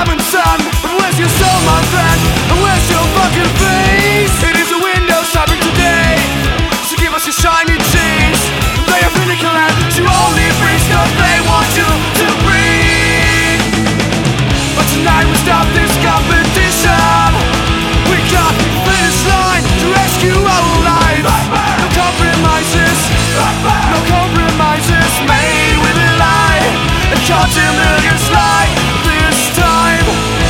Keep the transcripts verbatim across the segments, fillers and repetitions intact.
coming, son, but where's your soul, my friend? And where's your fucking face? It is a window stopping today, so give us your shiny cheese. They are cynical and you only bring stuff they want you to bring. But tonight we stop this competition. We got finish line to rescue our lives. No compromises, no compromises made with a lie. And caught a million slide this time.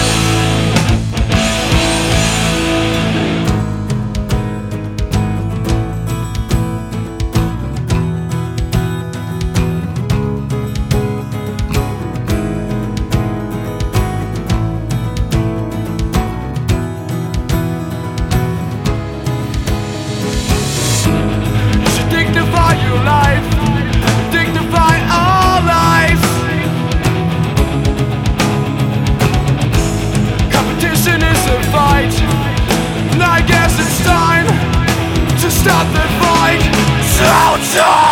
Dignify your life, dignify our lives. Competition is a fight, and I guess it's time to stop the fight. So time.